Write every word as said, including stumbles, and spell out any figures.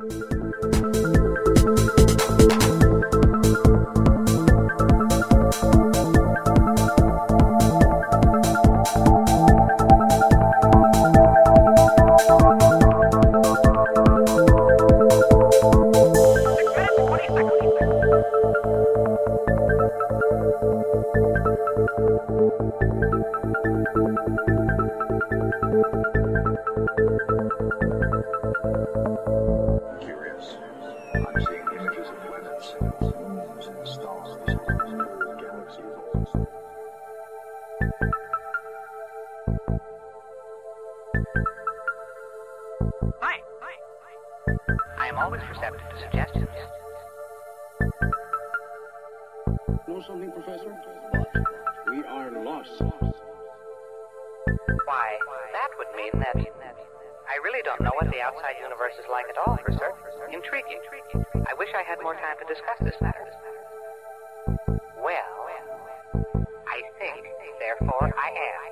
I am always receptive to suggestions. Know something, Professor? What? We are lost. Why, that would mean that I really don't know what the outside universe is like at all, for certain. Intriguing. I wish I had more time to discuss this matter. Well, I think, therefore I am.